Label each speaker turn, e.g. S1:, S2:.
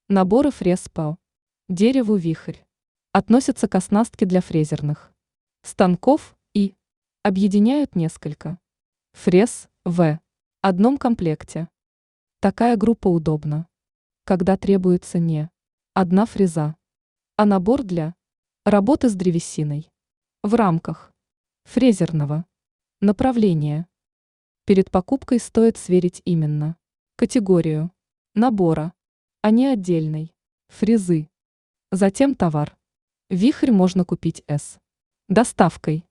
S1: Наборы фрез по дереву вихрь относятся к оснастке для фрезерных станков и объединяют несколько фрез в одном комплекте. Такая группа удобна, когда требуется не одна фреза, а набор для работы с древесиной в рамках фрезерного направления. Перед покупкой стоит сверить именно категорию набора, а не отдельной фрезы. Затем товар. Вихрь можно купить с доставкой.